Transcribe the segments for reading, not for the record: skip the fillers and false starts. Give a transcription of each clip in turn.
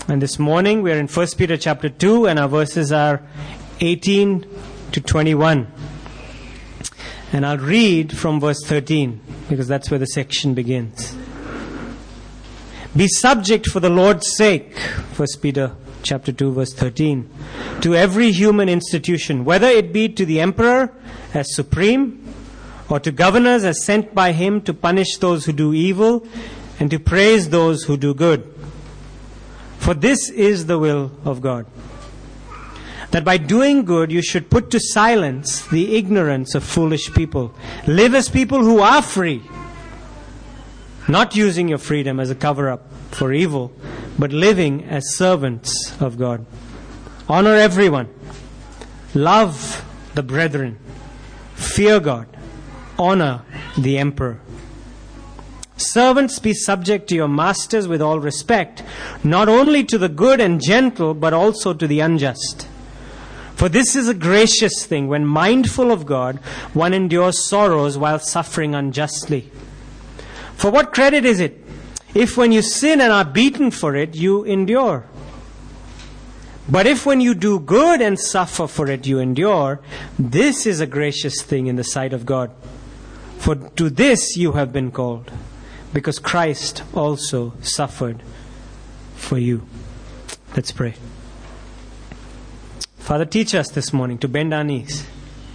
And this morning we are in 1 Peter chapter 2 and our verses are 18 to 21. And I'll read from verse 13 because that's where the section begins. Be subject for the Lord's sake, 1 Peter chapter 2 verse 13, to every human institution, whether it be to the emperor as supreme, or to governors as sent by him to punish those who do evil and to praise those who do good. For this is the will of God, that by doing good you should put to silence the ignorance of foolish people. Live as people who are free, not using your freedom as a cover-up for evil, but living as servants of God. Honor everyone. Love the brethren. Fear God. Honor the emperor. Servants, be subject to your masters with all respect, not only to the good and gentle, but also to the unjust. For this is a gracious thing, when mindful of God, one endures sorrows while suffering unjustly. For what credit is it if when you sin and are beaten for it, you endure? But if when you do good and suffer for it, you endure, this is a gracious thing in the sight of God. For to this you have been called, because Christ also suffered for you. Let's pray. Father, teach us this morning to bend our knees.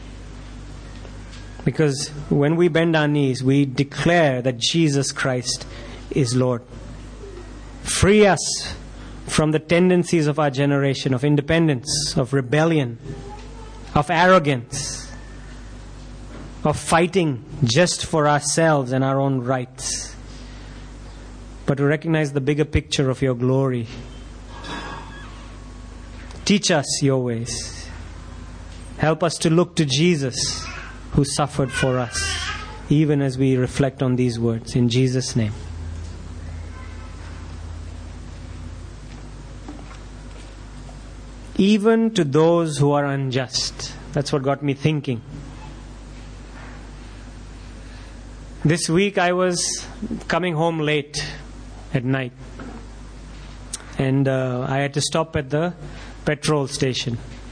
Because when we bend our knees, we declare that Jesus Christ is Lord. Free us from the tendencies of our generation, of independence, of rebellion, of arrogance, of fighting just for ourselves and our own rights, but to recognize the bigger picture of your glory. Teach us your ways. Help us to look to Jesus, who suffered for us, even as we reflect on these words. In Jesus' name. Even to those who are unjust. That's what got me thinking. This week I was coming home late at night. And I had to stop at the petrol station.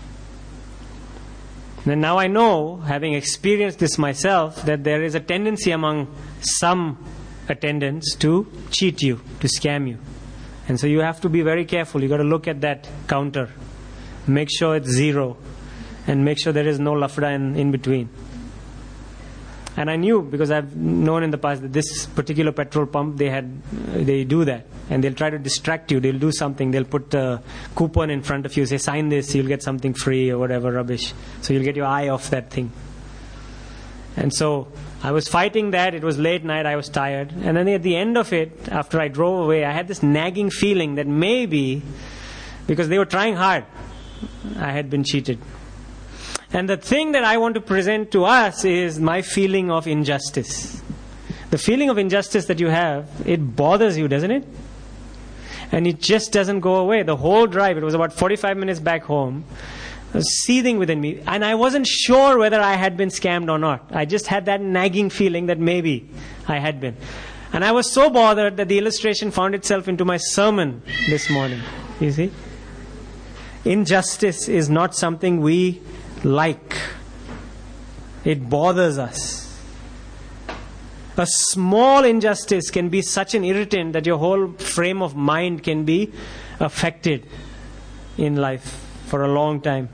And now I know, having experienced this myself, that there is a tendency among some attendants to cheat you, to scam you. And so you have to be very careful. You got to look at that counter. Make sure it's zero. And make sure there is no lafda in between. And I knew, because I've known in the past that this particular petrol pump, they do that. And they'll try to distract you. They'll do something. They'll put a coupon in front of you. Say, sign this, you'll get something free or whatever rubbish. So you'll get your eye off that thing. And so I was fighting that. It was late night. I was tired. And then at the end of it, after I drove away, I had this nagging feeling that maybe, because they were trying hard, I had been cheated. And the thing that I want to present to us is my feeling of injustice. The feeling of injustice that you have, it bothers you, doesn't it? And it just doesn't go away. The whole drive, it was about 45 minutes back home, was seething within me. And I wasn't sure whether I had been scammed or not. I just had that nagging feeling that maybe I had been. And I was so bothered that the illustration found itself into my sermon this morning. You see? Injustice is not something we like. It bothers us. A small injustice can be such an irritant that your whole frame of mind can be affected in life for a long time.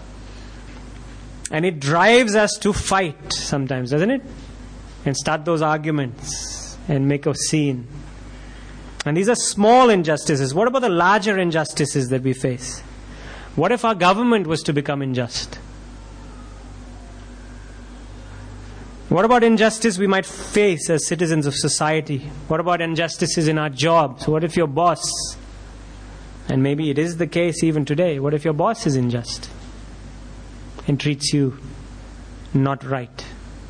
And it drives us to fight sometimes, doesn't it? And start those arguments and make a scene. And these are small injustices. What about the larger injustices that we face? What if our government was to become unjust? What about injustice we might face as citizens of society? What about injustices in our jobs? What if your boss, and maybe it is the case even today, what if your boss is unjust and treats you not right?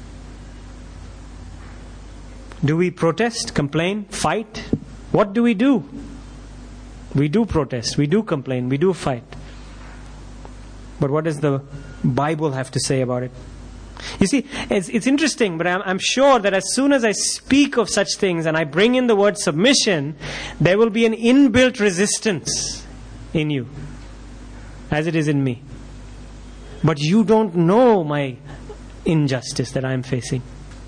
Do we protest, complain, fight? What do? We do protest, we do complain, we do fight. But what does the Bible have to say about it? You see, it's interesting, but I'm sure that as soon as I speak of such things and I bring in the word submission, there will be an inbuilt resistance in you as it is in me. But you don't know my injustice that I am facing.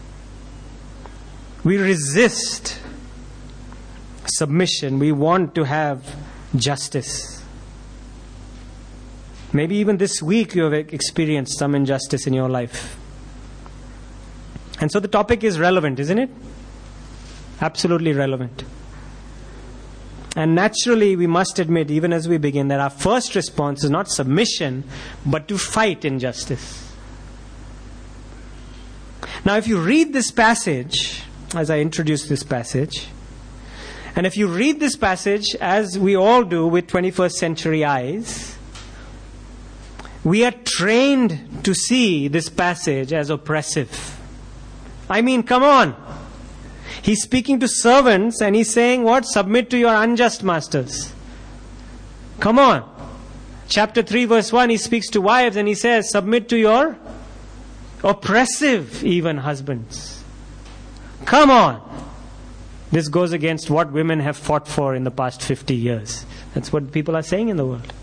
We resist submission. We want to have justice. Maybe even this week you have experienced some injustice in your life. And so the topic is relevant, isn't it? Absolutely relevant. And naturally, we must admit, even as we begin, that our first response is not submission, but to fight injustice. Now, if you read this passage, as I introduce this passage, and if you read this passage, as we all do with 21st century eyes, we are trained to see this passage as oppressive. I mean, come on. He's speaking to servants and he's saying what? Submit to your unjust masters. Come on. Chapter 3 verse 1, he speaks to wives and he says, submit to your oppressive even husbands. Come on. This goes against what women have fought for in the past 50 years. That's what people are saying in the world.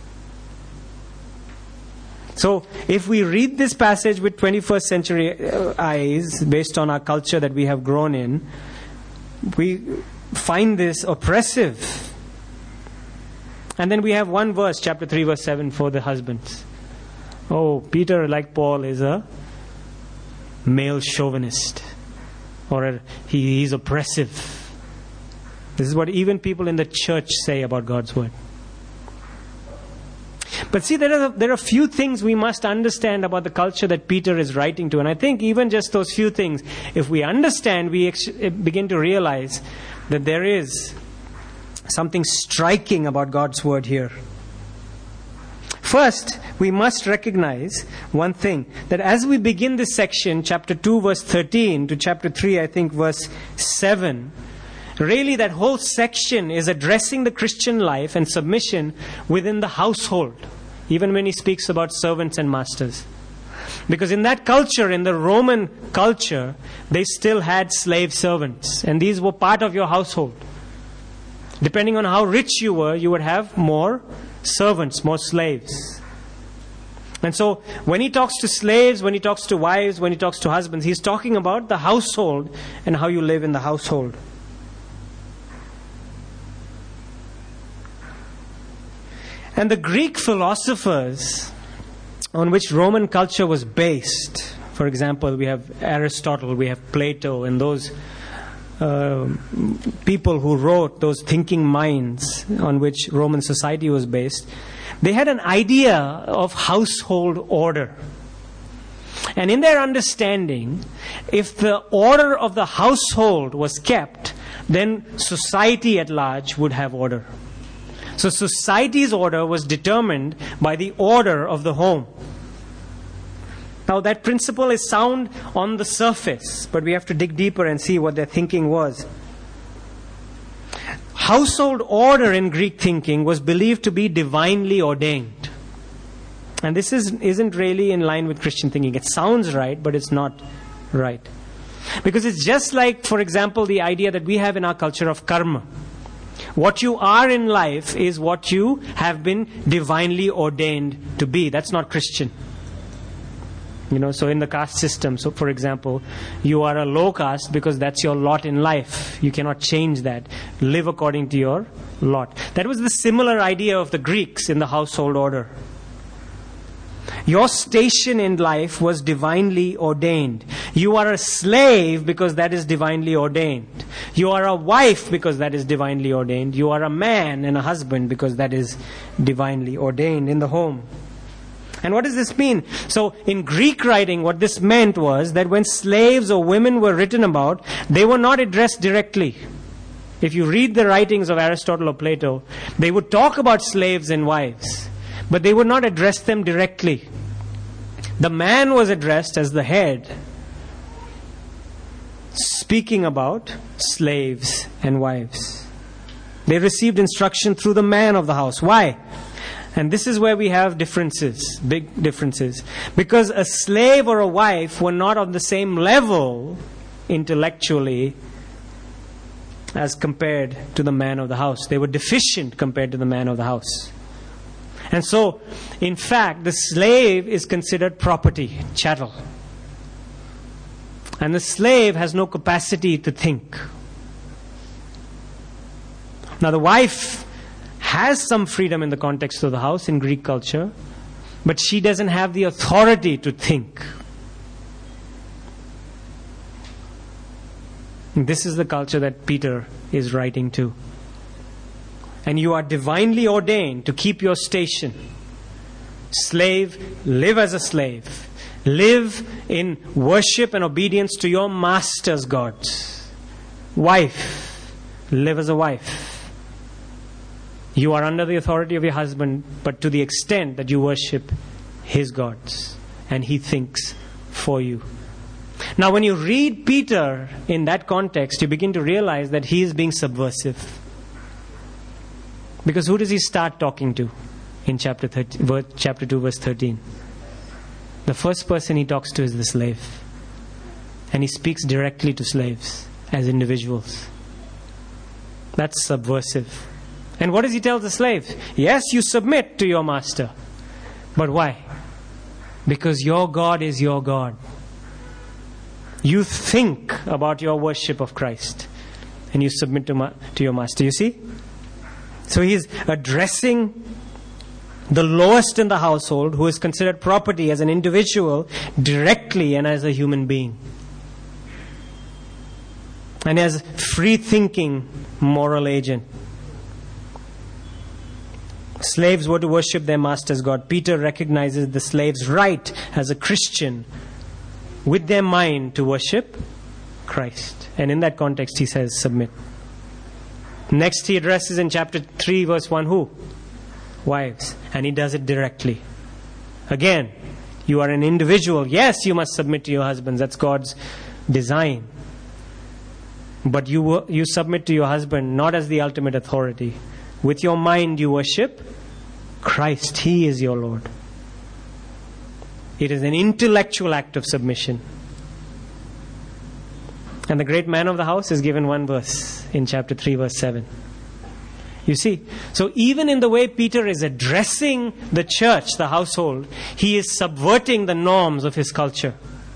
So, if we read this passage with 21st century eyes, based on our culture that we have grown in, we find this oppressive. And then we have one verse, chapter 3, verse 7, for the husbands. Oh, Peter, like Paul, is a male chauvinist. Or he's oppressive. This is what even people in the church say about God's word. But see, there are a few things we must understand about the culture that Peter is writing to. And I think even just those few things, if we understand, we begin to realize that there is something striking about God's word here. First, we must recognize one thing, that as we begin this section, chapter 2, verse 13, to chapter 3, I think, verse 7, really that whole section is addressing the Christian life and submission within the household, even when he speaks about servants and masters. Because in that culture, in the Roman culture, they still had slave servants, and these were part of your household. Depending on how rich you were, you would have more servants, more slaves. And so, when he talks to slaves, when he talks to wives, when he talks to husbands, he's talking about the household and how you live in the household. And the Greek philosophers on which Roman culture was based, for example, we have Aristotle, we have Plato, and those people who wrote those thinking minds on which Roman society was based, they had an idea of household order. And in their understanding, if the order of the household was kept, then society at large would have order. So society's order was determined by the order of the home. Now that principle is sound on the surface, but we have to dig deeper and see what their thinking was. Household order in Greek thinking was believed to be divinely ordained. And this isn't really in line with Christian thinking. It sounds right, but it's not right. Because it's just like, for example, the idea that we have in our culture of karma. What you are in life is what you have been divinely ordained to be. That's not Christian. So in the caste system, so for example, you are a low caste because that's your lot in life. You cannot change that. Live according to your lot. That was the similar idea of the Greeks in the household order. Your station in life was divinely ordained. You are a slave because that is divinely ordained. You are a wife because that is divinely ordained. You are a man and a husband because that is divinely ordained in the home. And what does this mean? So in Greek writing, what this meant was that when slaves or women were written about, they were not addressed directly. If you read the writings of Aristotle or Plato, they would talk about slaves and wives, but they would not address them directly. The man was addressed as the head, speaking about slaves and wives. They received instruction through the man of the house. Why? And this is where we have differences, big differences. Because a slave or a wife were not on the same level intellectually as compared to the man of the house. They were deficient compared to the man of the house. And so, in fact, the slave is considered property, chattel. And the slave has no capacity to think. Now, the wife has some freedom in the context of the house in Greek culture, but she doesn't have the authority to think. And this is the culture that Peter is writing to. And you are divinely ordained to keep your station. Slave, live as a slave. Live in worship and obedience to your master's gods. Wife, live as a wife. You are under the authority of your husband, but to the extent that you worship his gods and he thinks for you. Now, when you read Peter in that context, you begin to realize that he is being subversive. Because who does he start talking to in chapter 2, verse 13? The first person he talks to is the slave. And he speaks directly to slaves as individuals. That's subversive. And what does he tell the slave? Yes, you submit to your master. But why? Because your God is your God. You think about your worship of Christ. And you submit to your master. You see? So he is addressing the lowest in the household, who is considered property as an individual, directly and as a human being. And as free-thinking moral agent. Slaves were to worship their master's God. Peter recognizes the slave's right as a Christian with their mind to worship Christ. And in that context he says, submit. Next he addresses in chapter 3 verse 1 who? Wives. And he does it directly. Again, you are an individual. Yes, you must submit to your husbands. That's God's design. But you submit to your husband not as the ultimate authority. With your mind you worship Christ. He is your Lord. It is an intellectual act of submission. And the great man of the house is given one verse in chapter 3 verse 7. You see, so even in the way Peter is addressing the church, the household, he is subverting the norms of his culture.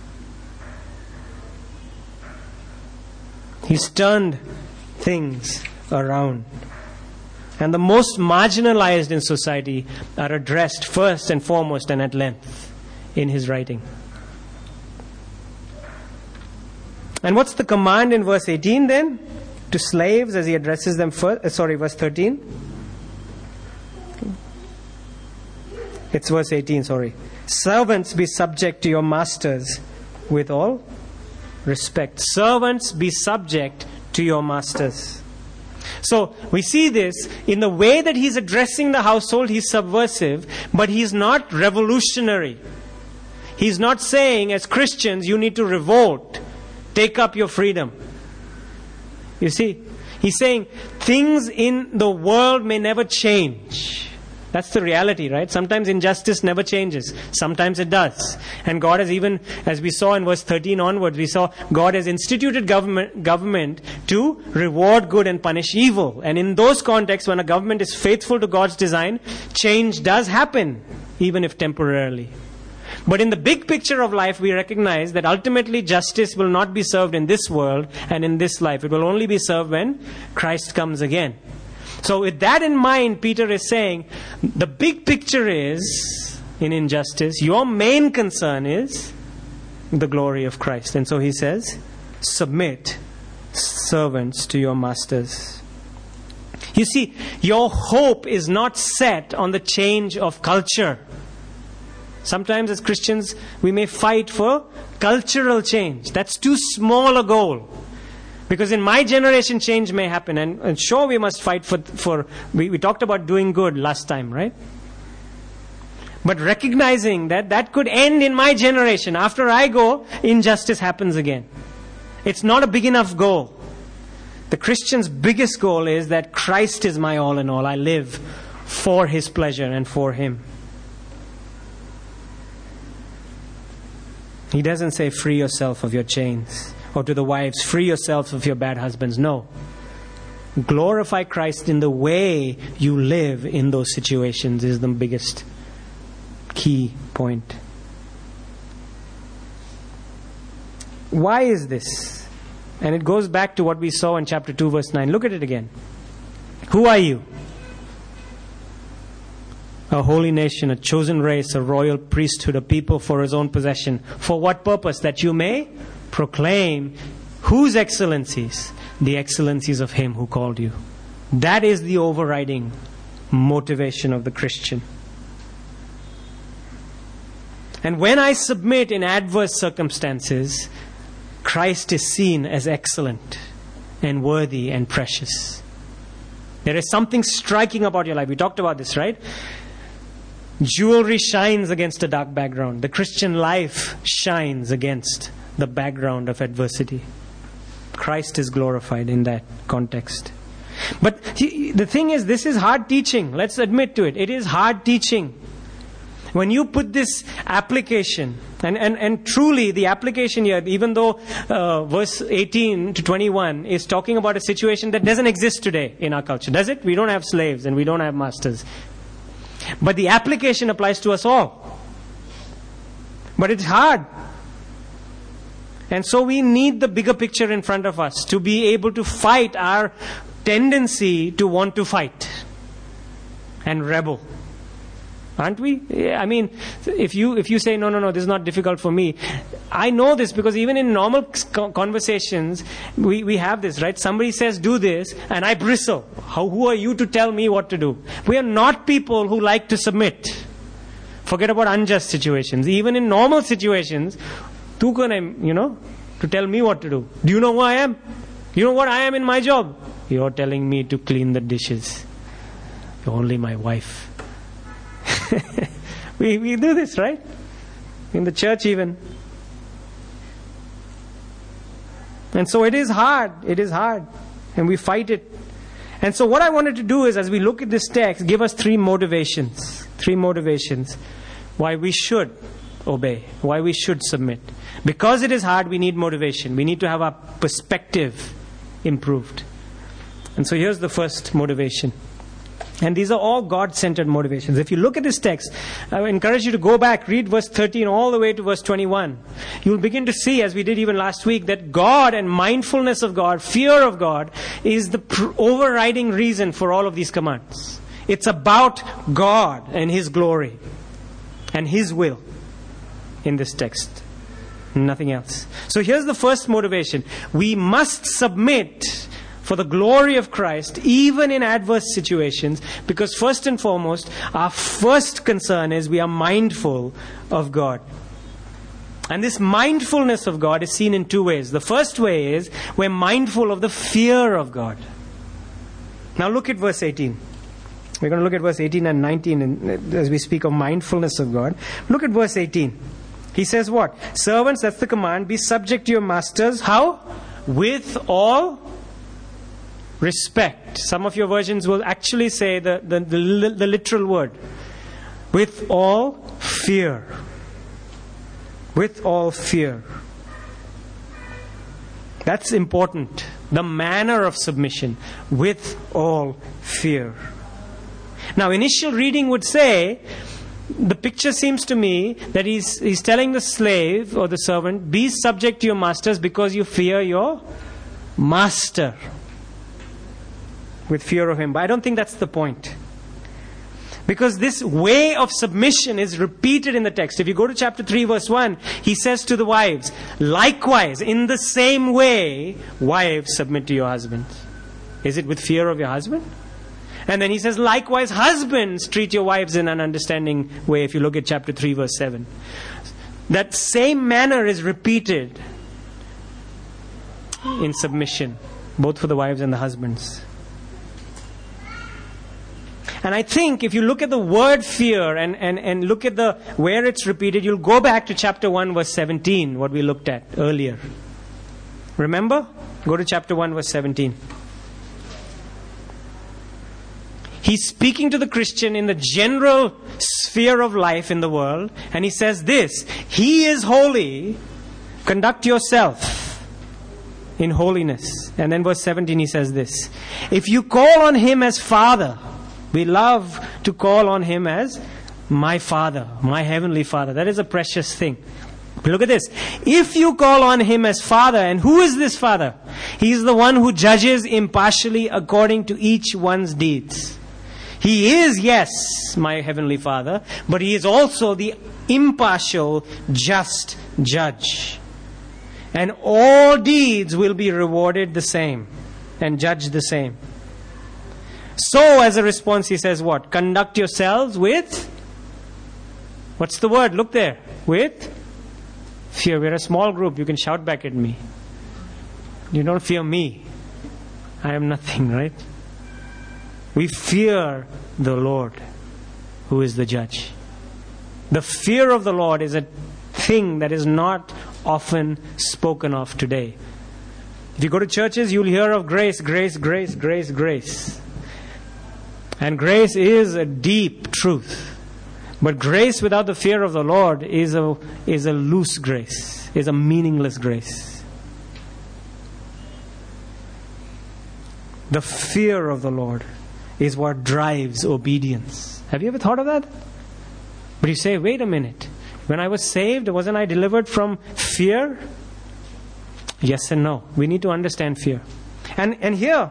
He's turned things around. And the most marginalized in society are addressed first and foremost and at length in his writing. And what's the command in verse 18 then? To slaves as he addresses them first. Verse 13. It's verse 18, Servants, be subject to your masters with all respect. Servants, be subject to your masters. So we see this in the way that he's addressing the household. He's subversive, but he's not revolutionary. He's not saying as Christians you need to revolt, take up your freedom. You see, he's saying things in the world may never change. That's the reality, right? Sometimes injustice never changes. Sometimes it does. And God has even, as we saw in verse 13 onwards, we saw God has instituted government to reward good and punish evil. And in those contexts, when a government is faithful to God's design, change does happen, even if temporarily. But in the big picture of life, we recognize that ultimately justice will not be served in this world and in this life. It will only be served when Christ comes again. So with that in mind, Peter is saying, the big picture is, in injustice, your main concern is the glory of Christ. And so he says, submit, servants, to your masters. You see, your hope is not set on the change of culture. Sometimes as Christians, we may fight for cultural change. That's too small a goal. Because in my generation, change may happen. And sure, we must fight for we talked about doing good last time, right? But recognizing that could end in my generation. After I go, injustice happens again. It's not a big enough goal. The Christian's biggest goal is that Christ is my all in all. I live for His pleasure and for Him. He doesn't say free yourself of your chains. Or to the wives, free yourselves of your bad husbands. No. Glorify Christ in the way you live in those situations is the biggest key point. Why is this? And it goes back to what we saw in chapter 2 verse 9. Look at it again. Who are you? A holy nation, a chosen race, a royal priesthood, a people for his own possession. For what purpose? That you may proclaim whose excellencies? The excellencies of him who called you. That is the overriding motivation of the Christian. And when I submit in adverse circumstances, Christ is seen as excellent and worthy and precious. There is something striking about your life. We talked about this, right? Jewelry shines against a dark background. The Christian life shines against the background of adversity. Christ is glorified in that context. But the thing is, this is hard teaching. Let's admit to it. It is hard teaching. When you put this application, and truly the application here, even though verse 18 to 21 is talking about a situation that doesn't exist today in our culture. Does it? We don't have slaves and we don't have masters. But the application applies to us all. But it's hard. And so we need the bigger picture in front of us to be able to fight our tendency to want to fight and rebel. Aren't we? I mean, if you say, no, this is not difficult for me. I know this because even in normal conversations, we have this, right? Somebody says, do this, and I bristle. Who are you to tell me what to do? We are not people who like to submit. Forget about unjust situations. Even in normal situations, to tell me what to do. Do you know who I am? You know what I am in my job? You're telling me to clean the dishes. You're only my wife. we do this, right? In the church even. And so it is hard. It is hard. And we fight it. And so what I wanted to do is, as we look at this text, give us three motivations. Three motivations why we should obey, why we should submit. Because it is hard, we need motivation. We need to have our perspective improved. And so here's the first motivation. And these are all God-centered motivations. If you look at this text, I would encourage you to go back, read verse 13 all the way to verse 21. You'll begin to see, as we did even last week, that God and mindfulness of God, fear of God, is the overriding reason for all of these commands. It's about God and His glory and His will in this text. Nothing else. So here's the first motivation. We must submit for the glory of Christ, even in adverse situations, because first and foremost, our first concern is we are mindful of God. And this mindfulness of God is seen in two ways. The first way is we're mindful of the fear of God. Now look at verse 18. We're going to look at verse 18 and 19 as we speak of mindfulness of God. Look at verse 18. He says what? Servants, that's the command, be subject to your masters. How? With all respect. Some of your versions will actually say the literal word. With all fear. With all fear. That's important. The manner of submission. With all fear. Now, initial reading would say, the picture seems to me that he's telling the slave or the servant, be subject to your masters because you fear your master. With fear of him. But I don't think that's the point. Because this way of submission is repeated in the text. If you go to chapter 3 verse 1, he says to the wives, likewise, in the same way, wives, submit to your husbands. Is it with fear of your husband? And then he says, likewise, husbands, treat your wives in an understanding way, if you look at chapter 3 verse 7. That same manner is repeated in submission, both for the wives and the husbands. And I think if you look at the word fear and look at where it's repeated, you'll go back to chapter 1 verse 17, what we looked at earlier. Remember? Go to chapter 1 verse 17. He's speaking to the Christian in the general sphere of life in the world, and he says this, He is holy, conduct yourself in holiness. And then verse 17 he says this. If you call on him as Father, we love to call on him as my Father, my Heavenly Father. That is a precious thing. Look at this. If you call on him as Father, and who is this Father? He is the one who judges impartially according to each one's deeds. He is, yes, my Heavenly Father, but he is also the impartial, just judge. And all deeds will be rewarded the same and judged the same. So, as a response, he says what? Conduct yourselves with, what's the word? Look there. With fear. We're a small group. You can shout back at me. You don't fear me. I am nothing, right? We fear the Lord, who is the judge. The fear of the Lord is a thing that is not often spoken of today. If you go to churches, you'll hear of grace, grace, grace, grace, grace. And grace is a deep truth. But grace without the fear of the Lord is a loose grace, is a meaningless grace. The fear of the Lord is what drives obedience. Have you ever thought of that? But you say, wait a minute. When I was saved, wasn't I delivered from fear? Yes and no. We need to understand fear. And here,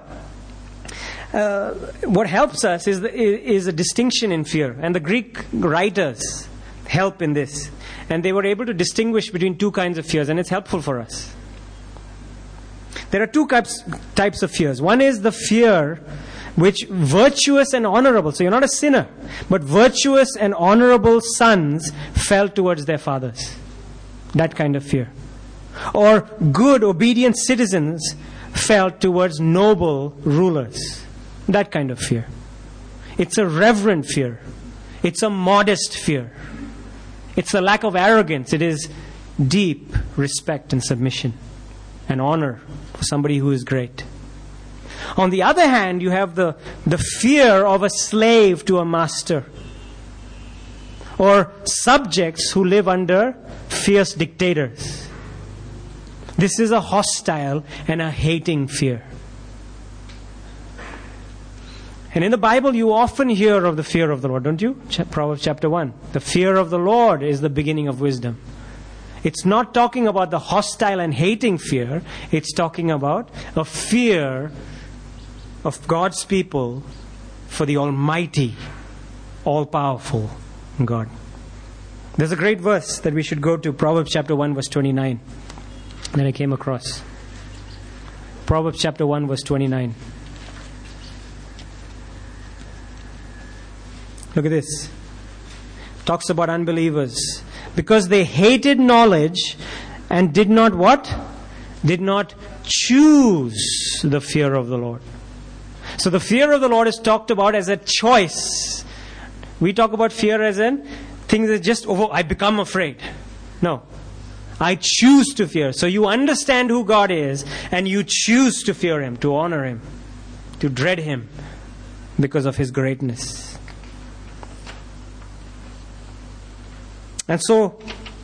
what helps us is a distinction in fear. And the Greek writers help in this. And they were able to distinguish between two kinds of fears. And it's helpful for us. There are two types of fears. One is the fear which virtuous and honorable, so you're not a sinner, but virtuous and honorable sons felt towards their fathers. That kind of fear. Or good, obedient citizens felt towards noble rulers. That kind of fear. It's a reverent fear. It's a modest fear. It's a lack of arrogance. It is deep respect and submission and honor for somebody who is great. On the other hand, you have the fear of a slave to a master, or subjects who live under fierce dictators. This is a hostile and a hating fear. And in the Bible, you often hear of the fear of the Lord, don't you? Proverbs chapter 1. The fear of the Lord is the beginning of wisdom. It's not talking about the hostile and hating fear. It's talking about a fear of God's people for the Almighty, all-powerful God. There's a great verse that we should go to, Proverbs chapter 1, verse 29, that I came across. Proverbs chapter 1, verse 29. Look at this. Talks about unbelievers. Because they hated knowledge and did not what? Did not choose the fear of the Lord. So the fear of the Lord is talked about as a choice. We talk about fear as in things that just, I become afraid. No. I choose to fear. So you understand who God is and you choose to fear Him, to honor Him, to dread Him because of His greatness. And so,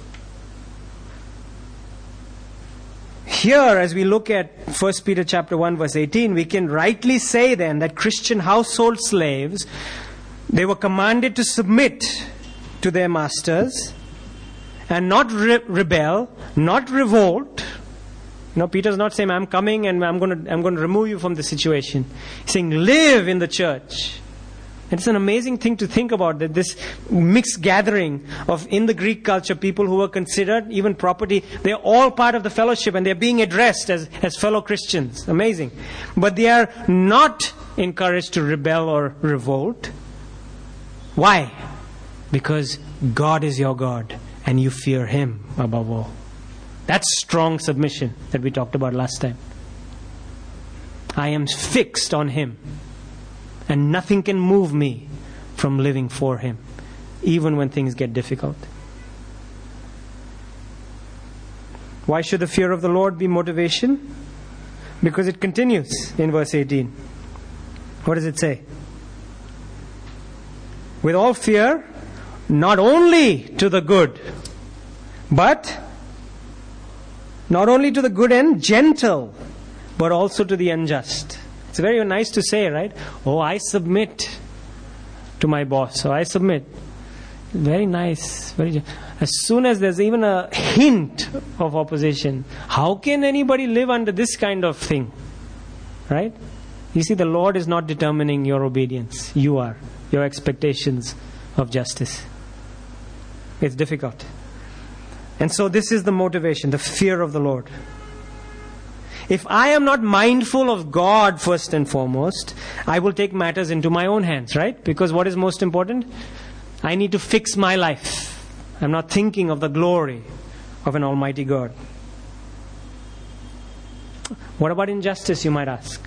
here as we look at 1 Peter chapter 1 verse 18, we can rightly say then that Christian household slaves, they were commanded to submit to their masters and not rebel, not revolt. You know, Peter's not saying, I'm coming and I'm going to remove you from the situation. He's saying, live in the church. It's an amazing thing to think about, that this mixed gathering of, in the Greek culture, people who were considered even property, they're all part of the fellowship and they're being addressed as fellow Christians. Amazing. But they are not encouraged to rebel or revolt. Why? Because God is your God and you fear Him above all. That's strong submission that we talked about last time. I am fixed on Him. And nothing can move me from living for Him, even when things get difficult. Why should the fear of the Lord be motivation? Because it continues in verse 18. What does it say? With all fear, not only to the good, but Not only to the good and gentle, but also to the unjust. It's very nice to say, right? Oh, I submit to my boss. So I submit. Very nice. As soon as there's even a hint of opposition, how can anybody live under this kind of thing? Right? You see, the Lord is not determining your obedience. You are. Your expectations of justice. It's difficult. And so this is the motivation, the fear of the Lord. If I am not mindful of God first and foremost, I will take matters into my own hands, right? Because what is most important? I need to fix my life. I'm not thinking of the glory of an almighty God. What about injustice, you might ask?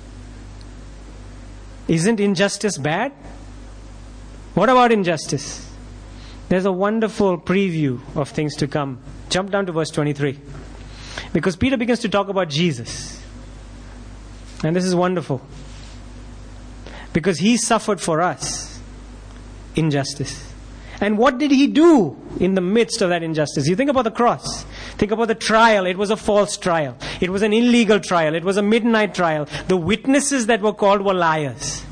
Isn't injustice bad? What about injustice? There's a wonderful preview of things to come. Jump down to verse 23. Because Peter begins to talk about Jesus. And this is wonderful. Because he suffered for us injustice. And what did he do in the midst of that injustice? You think about the cross. Think about the trial. It was a false trial. It was an illegal trial. It was a midnight trial. The witnesses that were called were liars.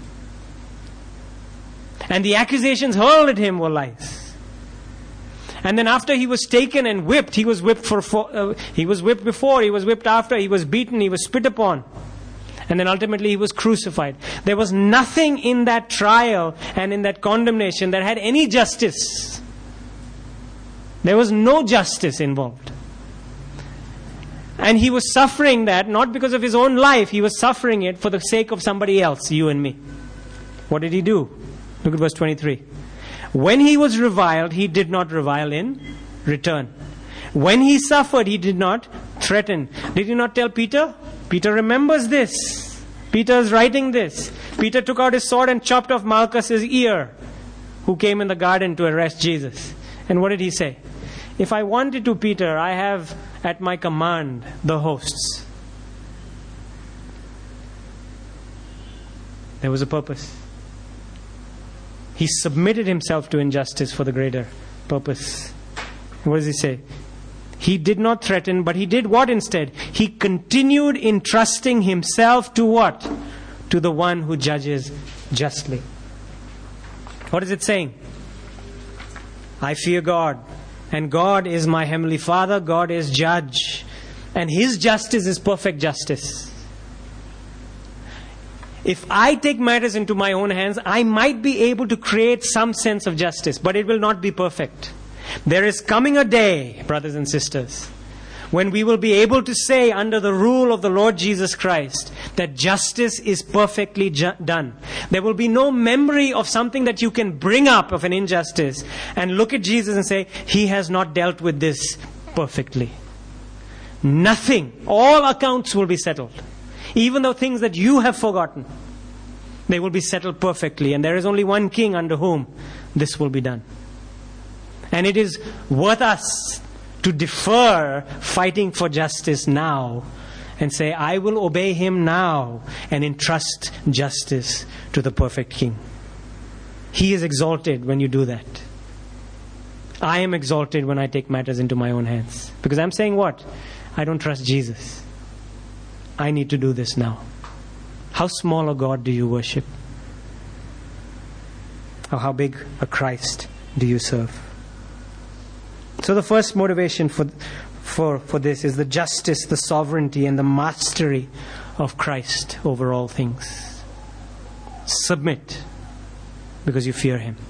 And the accusations hurled at him were lies. And then after he was taken and whipped, he was whipped he was whipped before, he was whipped after, he was beaten, he was spit upon. And then ultimately he was crucified. There was nothing in that trial and in that condemnation that had any justice. There was no justice involved. And he was suffering that not because of his own life, he was suffering it for the sake of somebody else, you and me. What did he do? Look at verse 23. When he was reviled, he did not revile in return. When he suffered, he did not threaten. Did he not tell Peter? Peter remembers this. Peter is writing this. Peter took out his sword and chopped off Malchus's ear, who came in the garden to arrest Jesus. And what did he say? If I wanted to, Peter, I have at my command the hosts. There was a purpose. He submitted himself to injustice for the greater purpose. What does he say? He did not threaten, but he did what instead? He continued entrusting himself to what? To the one who judges justly. What is it saying? I fear God, and God is my heavenly Father. God is judge, and his justice is perfect justice. If I take matters into my own hands, I might be able to create some sense of justice, but it will not be perfect. There is coming a day, brothers and sisters, when we will be able to say under the rule of the Lord Jesus Christ that justice is perfectly done. There will be no memory of something that you can bring up of an injustice and look at Jesus and say, he has not dealt with this perfectly. Nothing. All accounts will be settled. Even the things that you have forgotten, they will be settled perfectly. And there is only one king under whom this will be done. And it is worth us to defer fighting for justice now and say, I will obey him now and entrust justice to the perfect king. He is exalted when you do that. I am exalted when I take matters into my own hands. Because I'm saying what? I don't trust Jesus. I need to do this now. How small a God do you worship? Or how big a Christ do you serve? So the first motivation for this is the justice, the sovereignty, and the mastery of Christ over all things. Submit because you fear him.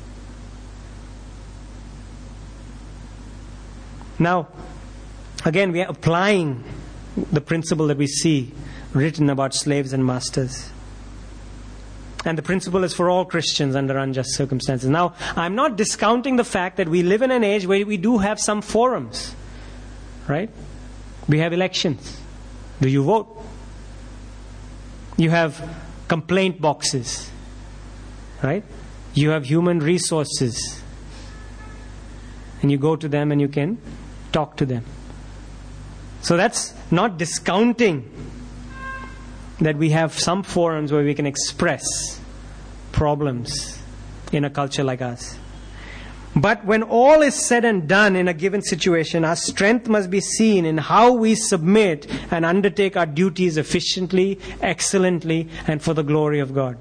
Now, again, we are applying the principle that we see written about slaves and masters. And the principle is for all Christians under unjust circumstances. Now, I'm not discounting the fact that we live in an age where we do have some forums. Right? We have elections. Do you vote? You have complaint boxes. Right? You have human resources. And you go to them and you can talk to them. So that's not discounting that we have some forums where we can express problems in a culture like us. But when all is said and done in a given situation, our strength must be seen in how we submit and undertake our duties efficiently, excellently, and for the glory of God.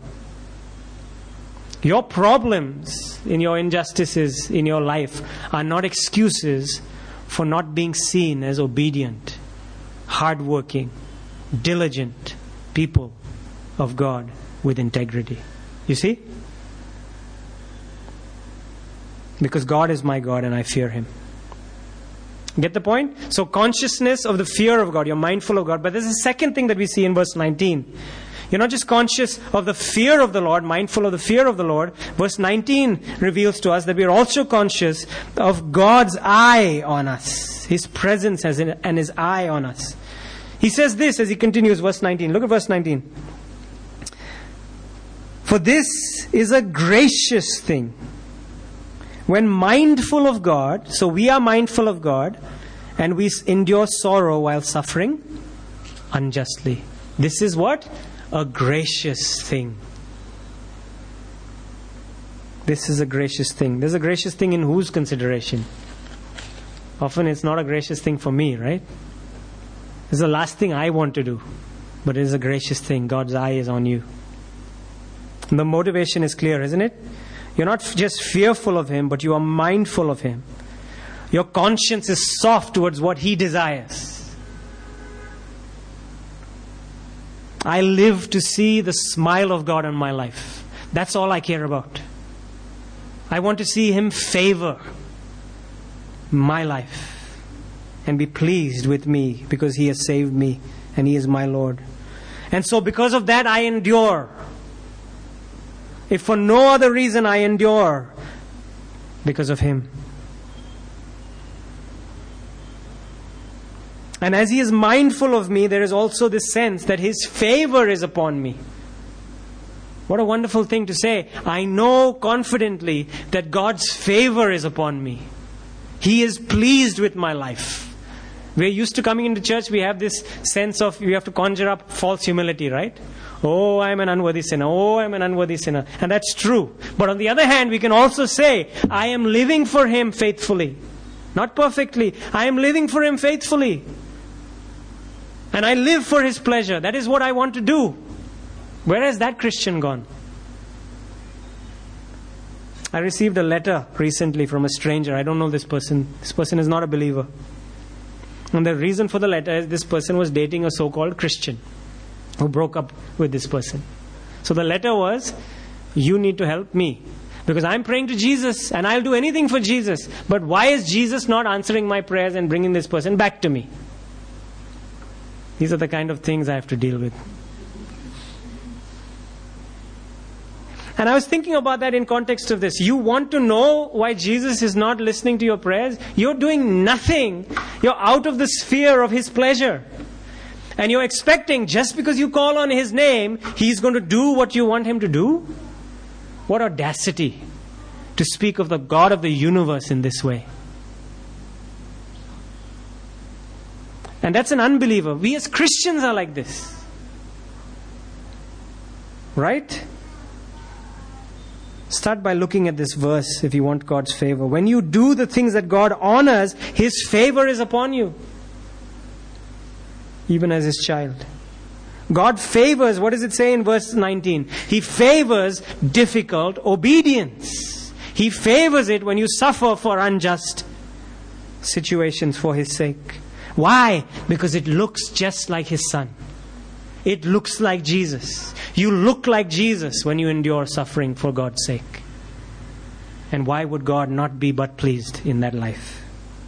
Your problems in your injustices in your life are not excuses for not being seen as obedient, hardworking, diligent people of God with integrity. You see? Because God is my God and I fear Him. Get the point? So consciousness of the fear of God. You're mindful of God. But there's a second thing that we see in verse 19. You're not just conscious of the fear of the Lord, mindful of the fear of the Lord. Verse 19 reveals to us that we are also conscious of God's eye on us. His presence and His eye on us. He says this as he continues, verse 19. Look at verse 19. For this is a gracious thing. When mindful of God, so we are mindful of God, and we endure sorrow while suffering unjustly. This is what? A gracious thing. This is a gracious thing. There's a gracious thing in whose consideration? Often it's not a gracious thing for me, right? It's the last thing I want to do. But it is a gracious thing. God's eye is on you. And the motivation is clear, isn't it? You're not just fearful of Him, but you are mindful of Him. Your conscience is soft towards what He desires. I live to see the smile of God on my life. That's all I care about. I want to see Him favor my life and be pleased with me because He has saved me and He is my Lord. And so because of that I endure. If for no other reason, I endure because of Him. And as He is mindful of me, there is also this sense that His favor is upon me. What a wonderful thing to say. I know confidently that God's favor is upon me. He is pleased with my life. We're used to coming into church, we have this sense of, we have to conjure up false humility, right? Oh, I'm an unworthy sinner. Oh, I'm an unworthy sinner. And that's true. But on the other hand, we can also say, I am living for Him faithfully. Not perfectly. I am living for Him faithfully. And I live for His pleasure. That is what I want to do. Where has that Christian gone? I received a letter recently from a stranger. I don't know this person. This person is not a believer. And the reason for the letter is this person was dating a so-called Christian who broke up with this person. So the letter was, you need to help me. Because I'm praying to Jesus and I'll do anything for Jesus. But why is Jesus not answering my prayers and bringing this person back to me? These are the kind of things I have to deal with. And I was thinking about that in context of this. You want to know why Jesus is not listening to your prayers? You're doing nothing. You're out of the sphere of His pleasure. And you're expecting, just because you call on His name, He's going to do what you want Him to do? What audacity to speak of the God of the universe in this way. And that's an unbeliever. We as Christians are like this. Right? Start by looking at this verse if you want God's favor. When you do the things that God honors, His favor is upon you. Even as His child. God favors, what does it say in verse 19? He favors difficult obedience. He favors it when you suffer for unjust situations for His sake. Why? Because it looks just like His Son. It looks like Jesus. You look like Jesus when you endure suffering for God's sake. And why would God not be but pleased in that life?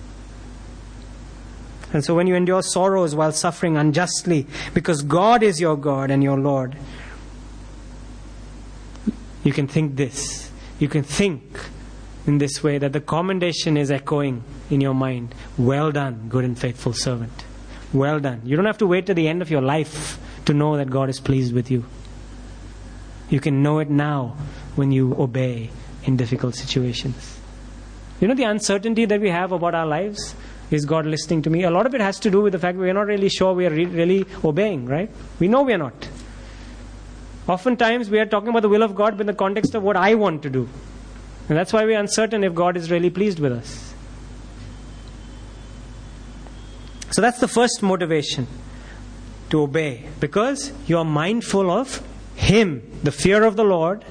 And so when you endure sorrows while suffering unjustly, because God is your God and your Lord, you can think this. You can think in this way that the commendation is echoing in your mind. Well done, good and faithful servant. Well done. You don't have to wait to the end of your life to know that God is pleased with you. You can know it now when you obey in difficult situations. You know the uncertainty that we have about our lives? Is God listening to me? A lot of it has to do with the fact we are not really sure we are really obeying, right? We know we are not. Oftentimes we are talking about the will of God in the context of what I want to do. And that's why we're uncertain if God is really pleased with us. So that's the first motivation, to obey. Because you are mindful of Him, the fear of the Lord,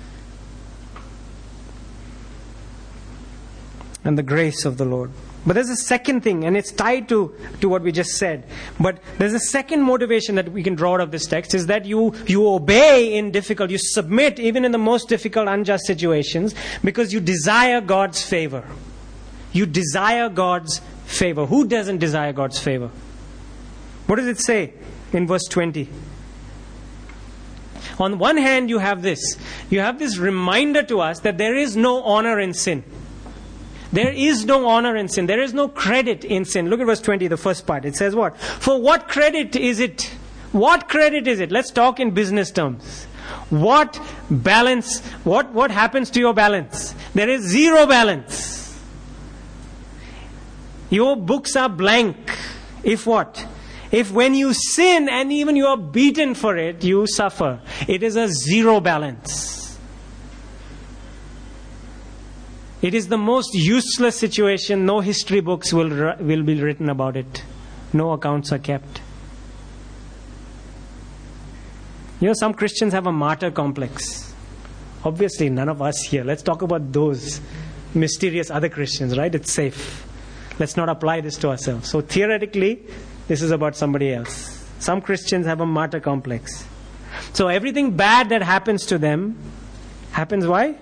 and the grace of the Lord. But there's a second thing, and it's tied to what we just said. But there's a second motivation that we can draw out of this text, is that you obey in difficult, you submit even in the most difficult, unjust situations, because you desire God's favor. You desire God's favor. Who doesn't desire God's favor? What does it say in verse 20? On one hand, you have this. You have this reminder to us that there is no honor in sin. There is no honor in sin. There is no credit in sin. Look at verse 20, the first part. It says what? For what credit is it? What credit is it? Let's talk in business terms. What balance? What happens to your balance? There is zero balance. Your books are blank. If what? If when you sin and even you are beaten for it, you suffer. It is a zero balance. It is the most useless situation. No history books will be written about it. No accounts are kept. You know, some Christians have a martyr complex. Obviously, none of us here. Let's talk about those mysterious other Christians, right? It's safe. Let's not apply this to ourselves. So theoretically, this is about somebody else. Some Christians have a martyr complex. So everything bad that happens to them happens why?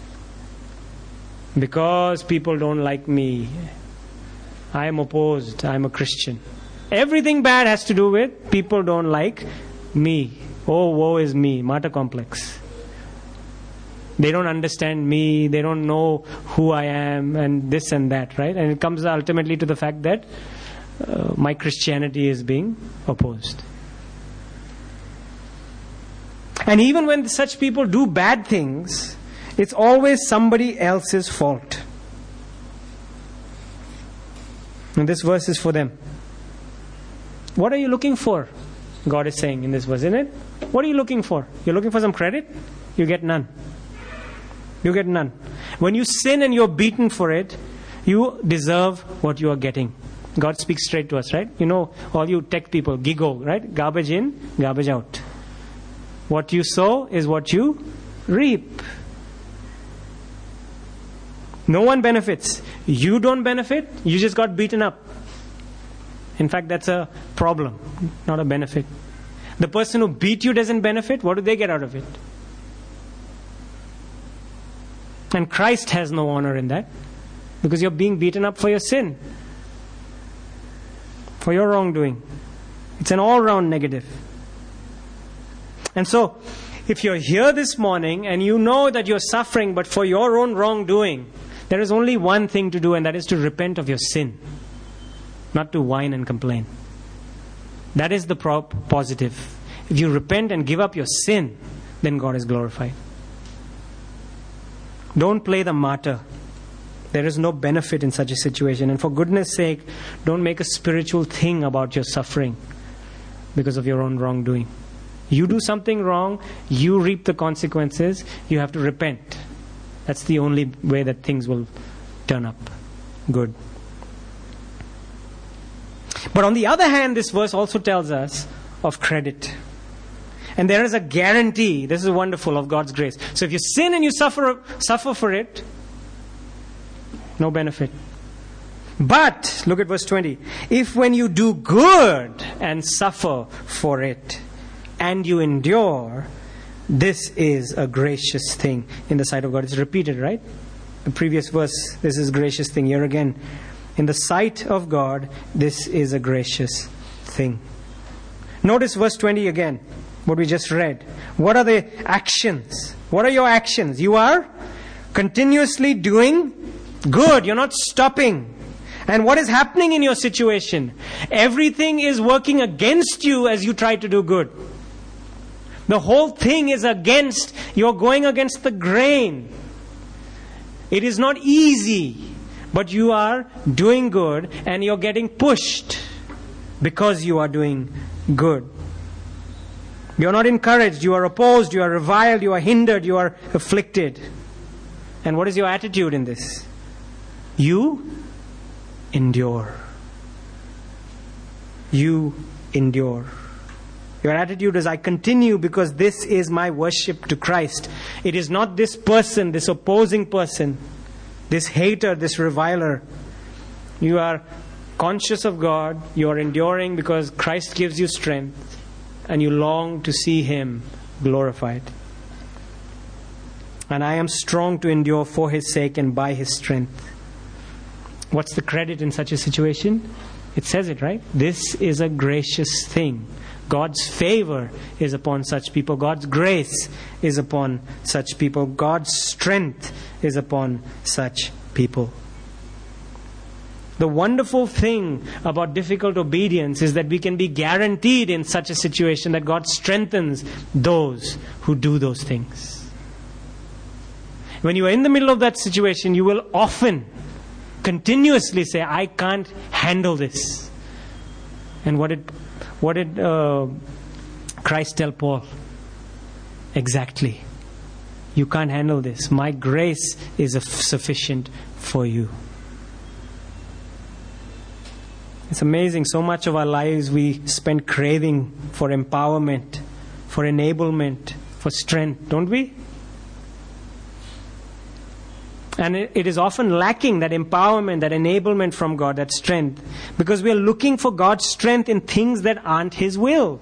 Because people don't like me. I am opposed. I am a Christian. Everything bad has to do with people don't like me. Oh, woe is me. Martyr complex. They don't understand me. They don't know who I am and this and that, right? And it comes ultimately to the fact that my Christianity is being opposed. And even when such people do bad things, it's always somebody else's fault. And this verse is for them. What are you looking for? God is saying in this verse, isn't it? What are you looking for? You're looking for some credit? You get none. You get none. When you sin and you're beaten for it, you deserve what you are getting. God speaks straight to us, right? You know, all you tech people, GIGO, right? Garbage in, garbage out. What you sow is what you reap. No one benefits. You don't benefit. You just got beaten up. In fact, that's a problem, not a benefit. The person who beat you doesn't benefit. What do they get out of it? And Christ has no honor in that, because you're being beaten up for your sin, for your wrongdoing. It's an all-round negative. And so, if you're here this morning and you know that you're suffering but for your own wrongdoing, there is only one thing to do, and that is to repent of your sin, not to whine and complain. That is the positive. If you repent and give up your sin, then God is glorified. Don't play the martyr. There is no benefit in such a situation. And for goodness sake, don't make a spiritual thing about your suffering because of your own wrongdoing. You do something wrong, you reap the consequences, you have to repent. That's the only way that things will turn up good. But on the other hand, this verse also tells us of credit. And there is a guarantee, this is wonderful, of God's grace. So if you sin and you suffer for it, no benefit. But, look at verse 20. If when you do good and suffer for it, and you endure, this is a gracious thing in the sight of God. It's repeated, right? The previous verse, this is a gracious thing. Here again, in the sight of God, this is a gracious thing. Notice verse 20 again, what we just read. What are the actions? What are your actions? You are continuously doing good. You're not stopping. And what is happening in your situation? Everything is working against you as you try to do good. The whole thing is against, you're going against the grain. It is not easy, but you are doing good and you're getting pushed because you are doing good. You are not encouraged, you are opposed, you are reviled, you are hindered, you are afflicted. And what is your attitude in this? You endure. You endure. Your attitude is, I continue because this is my worship to Christ. It is not this person, this opposing person, this hater, this reviler. You are conscious of God. You are enduring because Christ gives you strength. And you long to see Him glorified. And I am strong to endure for His sake and by His strength. What's the credit in such a situation? It says it, right? This is a gracious thing. God's favor is upon such people. God's grace is upon such people. God's strength is upon such people. The wonderful thing about difficult obedience is that we can be guaranteed in such a situation that God strengthens those who do those things. When you are in the middle of that situation, you will often continuously say, I can't handle this. And what did Christ tell Paul? Exactly. You can't handle this. My grace is sufficient for you. It's amazing. So much of our lives we spend craving for empowerment, for enablement, for strength, don't we? And it is often lacking that empowerment, that enablement from God, that strength. Because we are looking for God's strength in things that aren't His will.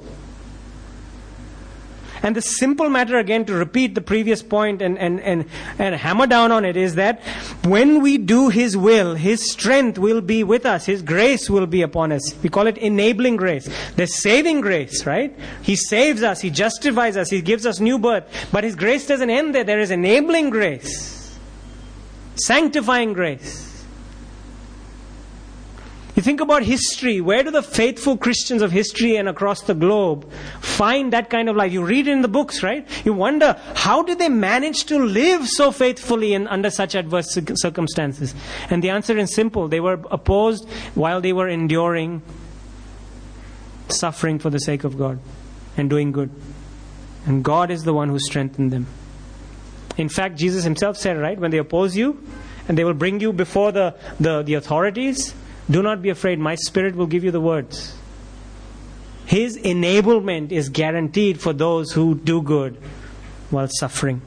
And the simple matter, again, to repeat the previous point and hammer down on it, is that when we do His will, His strength will be with us. His grace will be upon us. We call it enabling grace. There's saving grace, right? He saves us. He justifies us. He gives us new birth. But His grace doesn't end there. There is enabling grace. Sanctifying grace. You think about history. Where do the faithful Christians of history and across the globe find that kind of life? You read it in the books, right? You wonder, how did they manage to live so faithfully under such adverse circumstances? And the answer is simple. They were opposed while they were enduring suffering for the sake of God and doing good. And God is the one who strengthened them. In fact, Jesus Himself said, right, when they oppose you and they will bring you before the authorities, do not be afraid. My Spirit will give you the words. His enablement is guaranteed for those who do good while suffering.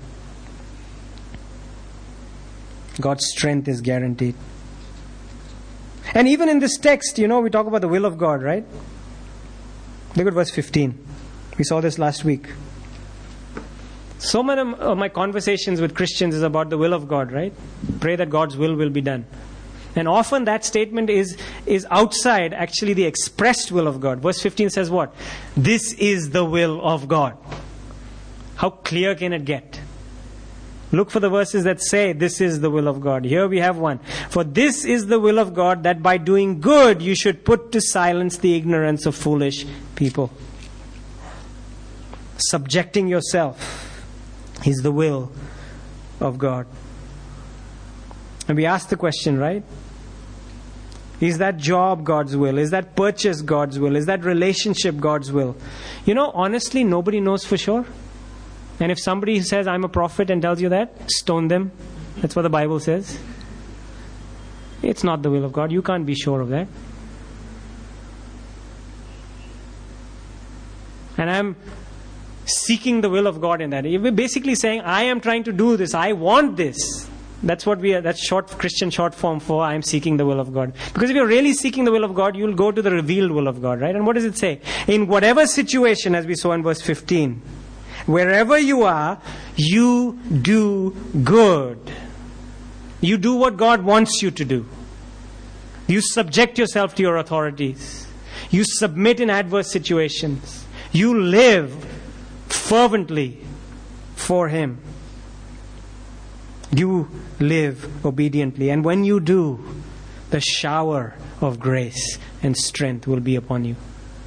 God's strength is guaranteed. And even in this text, we talk about the will of God, right? Look at verse 15. We saw this last week. So many of my conversations with Christians is about the will of God, right? Pray that God's will be done. And often that statement is outside actually the expressed will of God. Verse 15 says what? This is the will of God. How clear can it get? Look for the verses that say this is the will of God. Here we have one. For this is the will of God, that by doing good you should put to silence the ignorance of foolish people. Subjecting yourself is the will of God. And we ask the question, right? Is that job God's will? Is that purchase God's will? Is that relationship God's will? Honestly, nobody knows for sure. And if somebody says, I'm a prophet and tells you that, stone them. That's what the Bible says. It's not the will of God. You can't be sure of that. And I'm seeking the will of God in that. We're basically saying, I am trying to do this. I want this. That's what that's Christian short form for I am seeking the will of God. Because if you're really seeking the will of God, you'll go to the revealed will of God, right? And what does it say? In whatever situation, as we saw in verse 15, wherever you are, you do good. You do what God wants you to do. You subject yourself to your authorities. You submit in adverse situations. You live fervently for Him. You live obediently. And when you do, the shower of grace and strength will be upon you.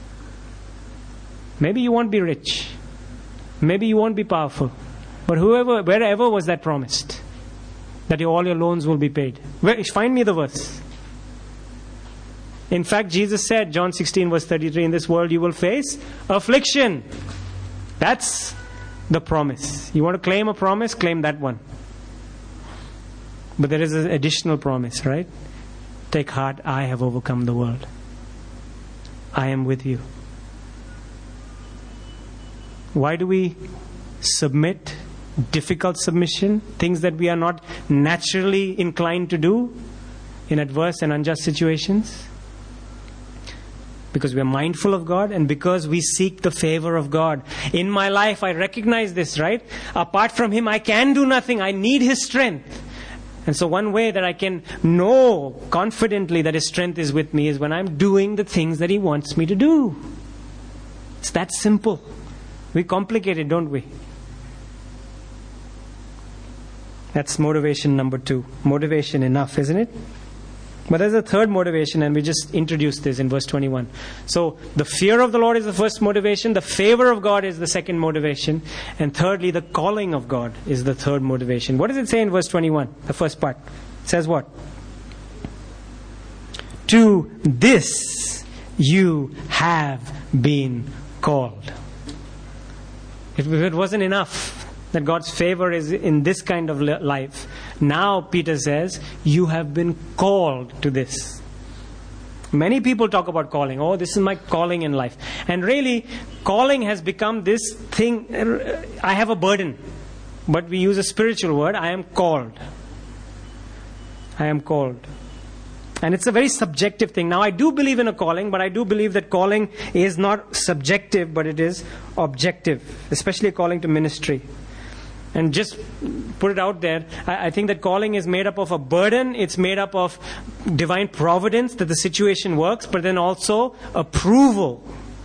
Maybe you won't be rich. Maybe you won't be powerful. But wherever was that promised? That all your loans will be paid. Find me the verse. In fact, Jesus said, John 16 verse 33, in this world you will face affliction. That's the promise. You want to claim a promise? Claim that one. But there is an additional promise, right? Take heart, I have overcome the world. I am with you. Why do we submit? Difficult submission, things that we are not naturally inclined to do in adverse and unjust situations? Because we are mindful of God and because we seek the favor of God. In my life, I recognize this, right? Apart from Him, I can do nothing. I need His strength. And so one way that I can know confidently that His strength is with me is when I'm doing the things that He wants me to do. It's that simple. We complicate it, don't we? That's motivation number 2. Motivation enough, isn't it? But there's a third motivation, and we just introduced this in verse 21. So the fear of the Lord is the first motivation, the favor of God is the second motivation, and thirdly, the calling of God is the third motivation. What does it say in verse 21, the first part? It says what? To this you have been called. If it wasn't enough that God's favor is in this kind of life, now Peter says, you have been called to this. Many people talk about calling. Oh, this is my calling in life. And really, calling has become this thing, I have a burden. But we use a spiritual word, I am called. I am called. And it's a very subjective thing. Now, I do believe in a calling, but I do believe that calling is not subjective, but it is objective, especially a calling to ministry. And just put it out there, I think that calling is made up of a burden, it's made up of divine providence, that the situation works, but then also approval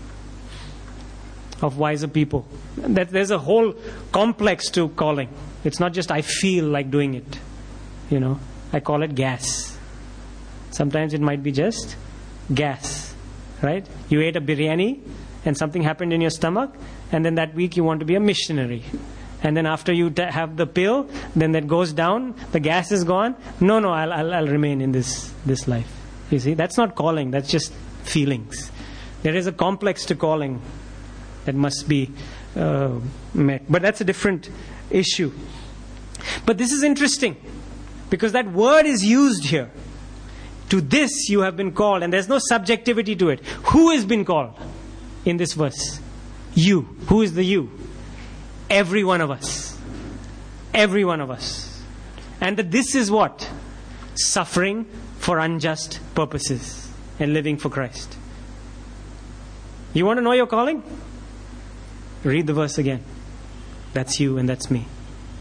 of wiser people. That there's a whole complex to calling. It's not just I feel like doing it. You know, I call it gas. Sometimes it might be just gas, right? You ate a biryani and something happened in your stomach, and then that week you want to be a missionary. And then after you have the pill, then that goes down, the gas is gone. No, I'll remain in this life. You see, that's not calling, that's just feelings. There is a complex to calling that must be met. But that's a different issue. But this is interesting, because that word is used here. To this you have been called, and there's no subjectivity to it. Who has been called in this verse? You. Who is the you? Every one of us. Every one of us. And that this is what? Suffering for unjust purposes and living for Christ. You want to know your calling? Read the verse again. That's you and that's me.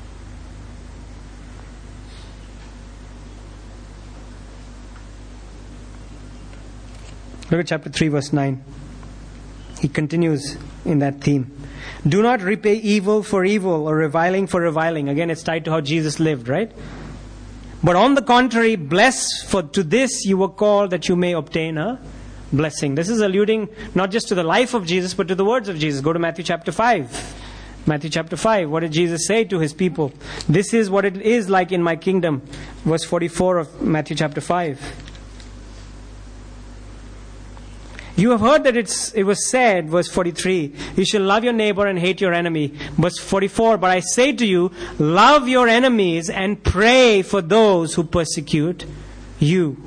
Look at chapter 3, verse 9. He continues in that theme. Do not repay evil for evil or reviling for reviling. Again, it's tied to how Jesus lived, right? But on the contrary, bless, for to this you were called, that you may obtain a blessing. This is alluding not just to the life of Jesus, but to the words of Jesus. Go to Matthew chapter 5. Matthew chapter 5. What did Jesus say to His people? This is what it is like in my kingdom. Verse 44 of Matthew chapter 5. You have heard that it was said, verse 43, you shall love your neighbor and hate your enemy. Verse 44, but I say to you, love your enemies and pray for those who persecute you.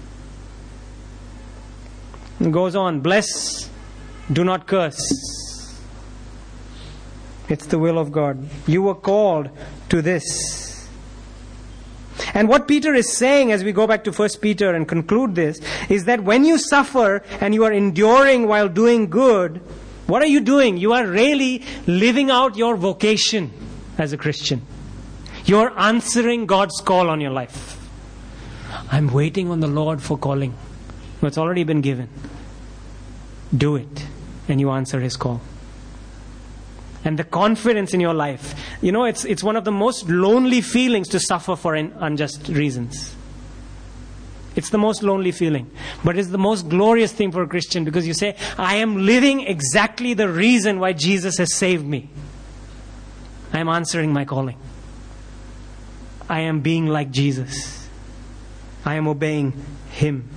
It goes on, bless, do not curse. It's the will of God. You were called to this. And what Peter is saying, as we go back to 1 Peter and conclude this, is that when you suffer and you are enduring while doing good, what are you doing? You are really living out your vocation as a Christian. You are answering God's call on your life. I'm waiting on the Lord for calling. No, it's already been given. Do it, and you answer His call. And the confidence in your life. You know, it's one of the most lonely feelings to suffer for unjust reasons. It's the most lonely feeling. But it's the most glorious thing for a Christian, because you say, I am living exactly the reason why Jesus has saved me. I am answering my calling. I am being like Jesus. I am obeying Him.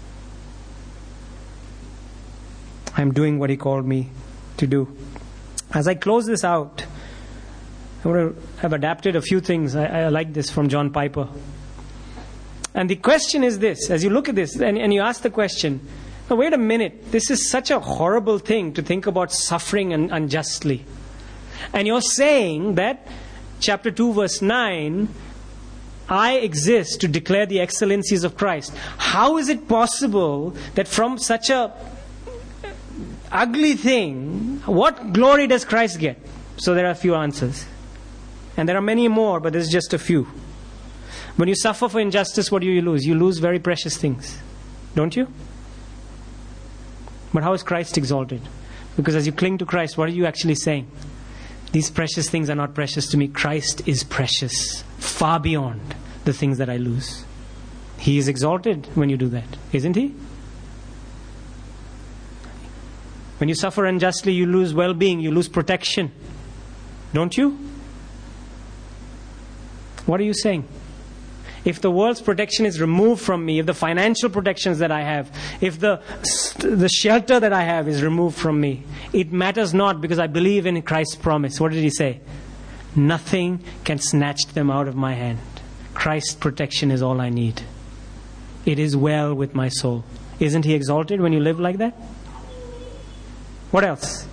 I am doing what He called me to do. As I close this out, I want to have adapted a few things. I like this from John Piper. And the question is this, as you look at this and you ask the question, now wait a minute, this is such a horrible thing to think about suffering unjustly. And you're saying that chapter 2 verse 9, I exist to declare the excellencies of Christ. How is it possible that from such a ugly thing, what glory does Christ get? So there are a few answers. And there are many more, but there's just a few. When you suffer for injustice, what do you lose? You lose very precious things. Don't you? But how is Christ exalted? Because as you cling to Christ, what are you actually saying? These precious things are not precious to me. Christ is precious, far beyond the things that I lose. He is exalted when you do that, isn't He? When you suffer unjustly, you lose well-being, you lose protection. Don't you? What are you saying? If the world's protection is removed from me, if the financial protections that I have, if the shelter that I have is removed from me, it matters not because I believe in Christ's promise. What did He say? Nothing can snatch them out of my hand. Christ's protection is all I need. It is well with my soul. Isn't He exalted when you live like that? What else?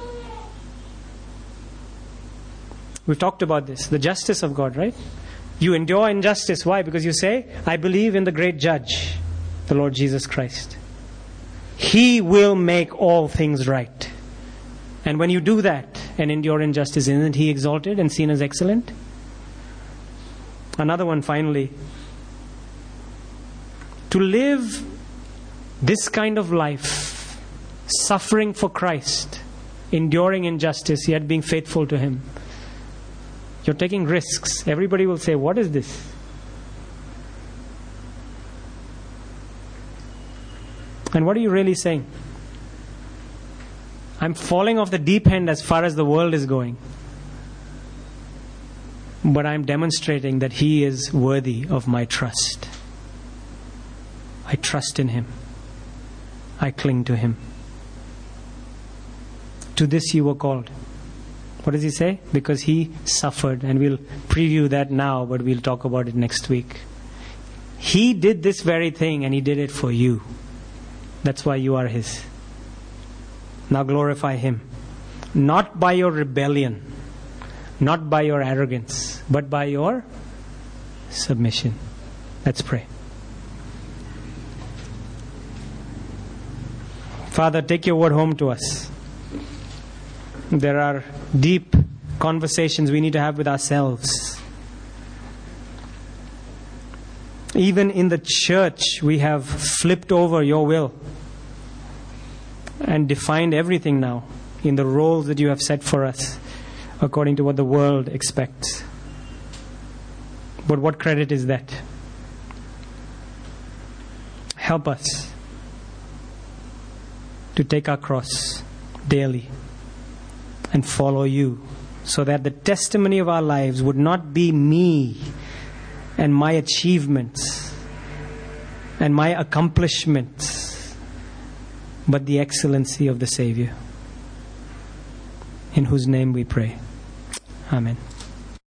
We've talked about this. The justice of God, right? You endure injustice. Why? Because you say, I believe in the great judge, the Lord Jesus Christ. He will make all things right. And when you do that and endure injustice, isn't He exalted and seen as excellent? Another one finally. To live this kind of life, suffering for Christ, enduring injustice, yet being faithful to Him. You're taking risks. Everybody will say, what is this? And what are you really saying? I'm falling off the deep end as far as the world is going. But I'm demonstrating that He is worthy of my trust. I trust in Him. I cling to Him. To this you were called. What does He say? Because He suffered. And we'll preview that now, but we'll talk about it next week. He did this very thing and He did it for you. That's why you are His. Now glorify Him. Not by your rebellion, not by your arrogance, but by your submission. Let's pray. Father, take your word home to us. There are deep conversations we need to have with ourselves. Even in the church, we have flipped over your will and defined everything now in the roles that you have set for us according to what the world expects. But what credit is that? Help us to take our cross daily and follow you, so that the testimony of our lives would not be me and my achievements and my accomplishments, but the excellency of the Savior, in whose name we pray. Amen.